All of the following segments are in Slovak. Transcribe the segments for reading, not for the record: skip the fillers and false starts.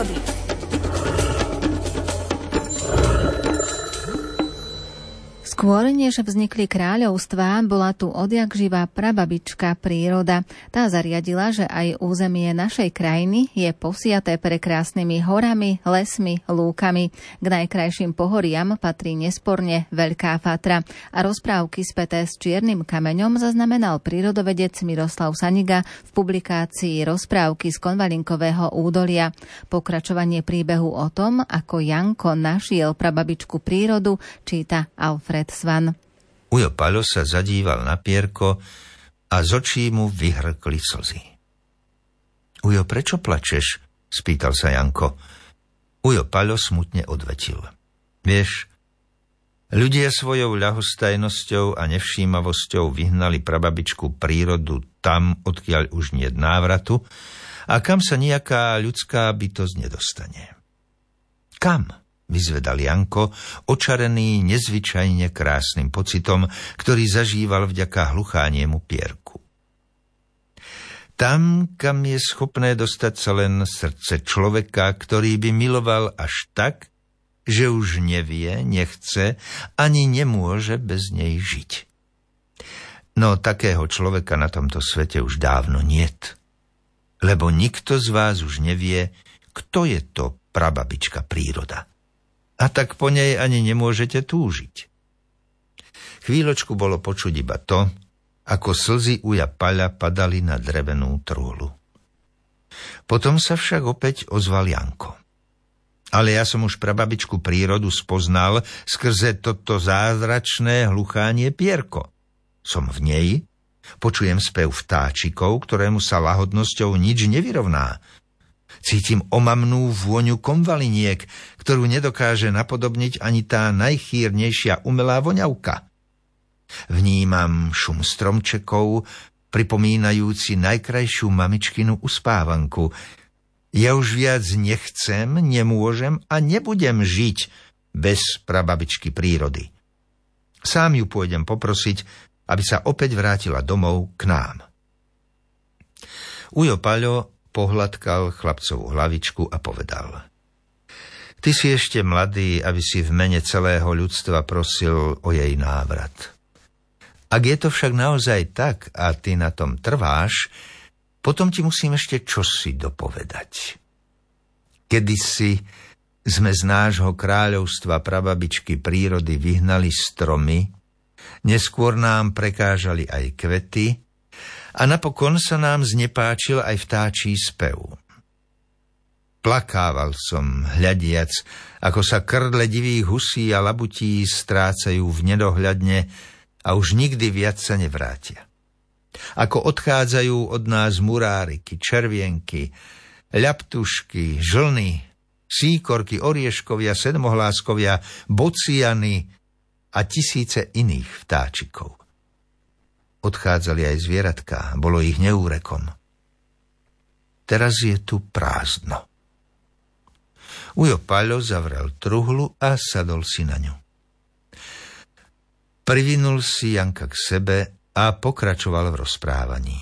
prírody. Skôr než vznikli kráľovstvá, bola tu odjakživa prababička príroda. Tá zariadila, že aj územie našej krajiny je posiaté prekrásnymi horami, lesmi, lúkami. K najkrajším pohoriam patrí nesporne Veľká Fatra. A rozprávky späté s čiernym kameňom zaznamenal prírodovedec Miroslav Saniga v publikácii Rozprávky z Konvalinkového údolia. Pokračovanie príbehu o tom, ako Janko našiel prababičku prírodu, číta Alfred Svan. Ujo Paľo sa zadíval na pierko a z očí mu vyhrkli slzy. Ujo, prečo plačeš? Spýtal sa Janko. Ujo Paľo smutne odvetil. Vieš, ľudia svojou ľahostajnosťou a nevšímavosťou vyhnali prababičku prírodu tam, odkiaľ už niet návratu a kam sa nejaká ľudská bytosť nedostane. Kam? Vyzvedal Janko, očarený nezvyčajne krásnym pocitom, ktorý zažíval vďaka hluchániemu pierku. Tam, kam je schopné dostať sa len srdce človeka, ktorý by miloval až tak, že už nevie, nechce, ani nemôže bez nej žiť. No takého človeka na tomto svete už dávno niet, lebo nikto z vás už nevie, kto je to prababička príroda. A tak po nej ani nemôžete túžiť. Chvíľočku bolo počuť iba to, ako slzy Uja Paľa padali na drevenú trúhlu. Potom sa však opäť ozval Janko. Ale ja som už prababičku prírodu spoznal skrze toto zázračné hluchánie pierko. Som v nej, počujem spev vtáčikov, ktorému sa lahodnosťou nič nevyrovná. Cítim omamnú vôňu konvaliniek, ktorú nedokáže napodobniť ani tá najchýrnejšia umelá voňavka. Vnímam šum stromčekov, pripomínajúci najkrajšiu mamičkinu uspávanku. Ja už viac nechcem, nemôžem a nebudem žiť bez prababičky prírody. Sám ju pôjdem poprosiť, aby sa opäť vrátila domov k nám. Ujo Paľo pohľadkal chlapcovú hlavičku a povedal. Ty si ešte mladý, aby si v mene celého ľudstva prosil o jej návrat. Ak je to však naozaj tak a ty na tom trváš, potom ti musím ešte čosi dopovedať. Kedysi sme z nášho kráľovstva prababičky prírody vyhnali stromy, neskôr nám prekážali aj kvety, a napokon sa nám znepáčil aj vtáčí spev. Plakával som, hľadiac, ako sa krdle divých husí a labutí strácajú v nedohľadne a už nikdy viac sa nevrátia. Ako odchádzajú od nás muráriky, červienky, ľaptušky, žlny, síkorky, orieškovia, sedmohláskovia, bociany a tisíce iných vtáčikov. Odchádzali aj zvieratká, bolo ich neúrekom. Teraz je tu prázdno. Ujo Paľo zavrel truhlu a sadol si na ňu. Privinul si Janka k sebe a pokračoval v rozprávaní.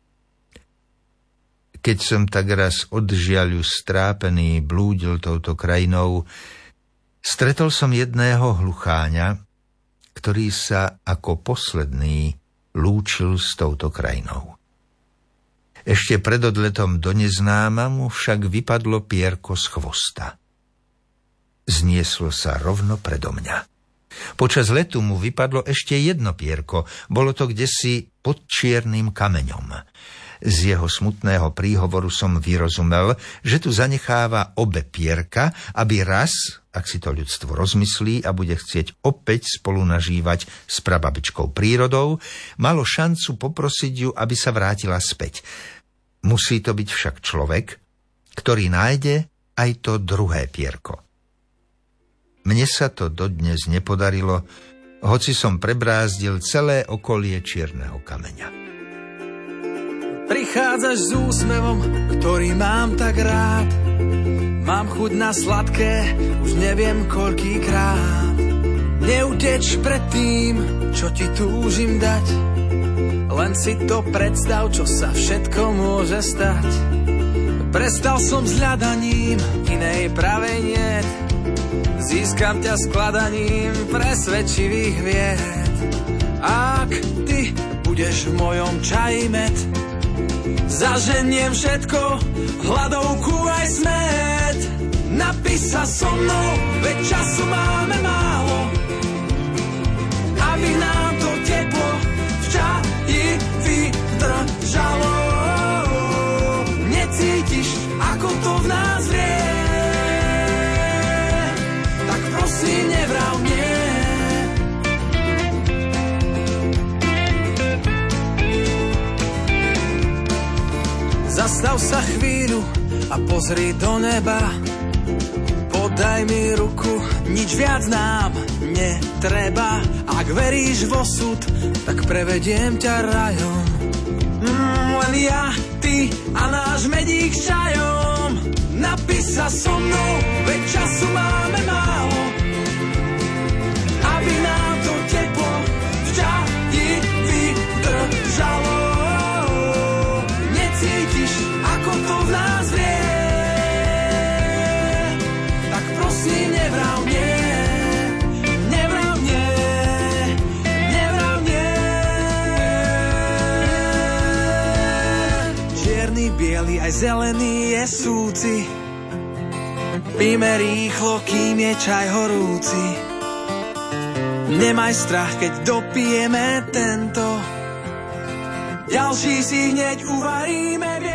Keď som tak raz odžiaľu strápený blúdil touto krajinou, stretol som jedného hlucháňa, ktorý sa ako posledný lúčil s touto krajinou. Ešte pred odletom do neznáma mu však vypadlo pierko z chvosta. Znieslo sa rovno predo mňa. Počas letu mu vypadlo ešte jedno pierko, bolo to kdesi pod čiernym kameňom. Z jeho smutného príhovoru som vyrozumel, že tu zanecháva obe pierka, aby raz, ak si to ľudstvo rozmyslí a bude chcieť opäť spolu nažívať s prababičkou prírodou, malo šancu poprosiť ju, aby sa vrátila späť. Musí to byť však človek, ktorý nájde aj to druhé pierko. Mne sa to dodnes nepodarilo, hoci som prebrázdil celé okolie čierneho kameňa. Prichádzaš s úsmevom, ktorý mám tak rád. Mám chuť na sladké, už neviem koľkýkrát. Neuteč pred tým, čo ti túžim dať. Len si to predstav, čo sa všetko môže stať. Prestal som s hľadaním, inej pravej niet. Získam ťa skladaním presvedčivých vied. Ak ty budeš v mojom čaji med, zaženiem všetko, hladovku aj smet. Napíš sa so mnou, veď času máme málo, aby nám to teplo v čaji vydržalo. Necítiš, ako to v nás vrie, tak prosím nevrav mne. Zastav sa chvíľu a pozri do neba. Podaj mi ruku, nič viac nám netreba. Ak veríš v osud, tak prevediem ťa rajom. Len ja, ty a náš medík s čajom. Napíš sa so mnou, veď času máme málo, aby nám to teplo v čaji vydržalo. Necítiš, ako to v nás vrie, tak prosím nevrav mne. Nevrav mne, nevrav mne. Čierny, biely, aj zelený je súci. Píme rýchlo, kým je čaj horúci. Nemaj strach, keď dopijeme tento. Ďalší si hneď uvaríme.